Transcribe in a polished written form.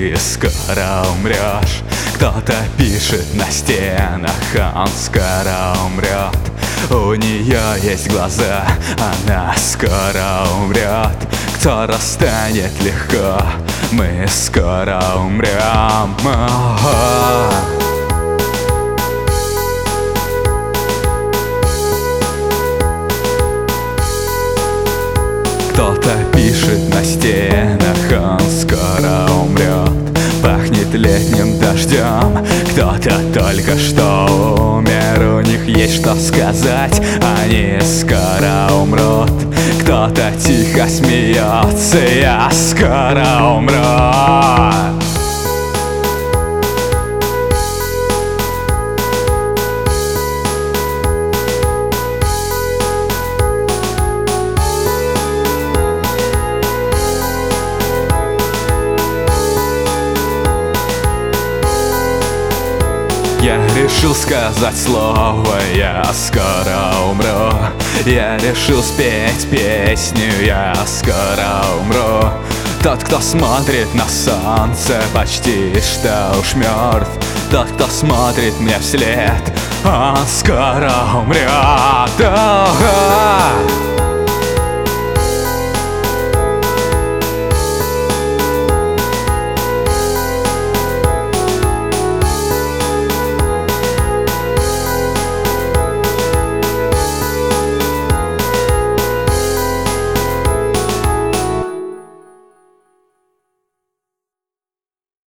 ты скоро умрешь. Кто-то пишет на стенах, он скоро умрет. У нее есть глаза, она скоро умрет. Кто расстанет легко, мы скоро умрем. Кто-то пишет на стенах, он скоро умрет. Пахнет летним дождем, кто-то только что умер. У них есть что сказать, они скоро умрут. Кто-то тихо смеется, я скоро умру. Я решил сказать слово, я скоро умру. Я решил спеть песню, я скоро умру. Тот, кто смотрит на солнце, почти что уж мертв. Тот, кто смотрит мне вслед, он скоро умрет.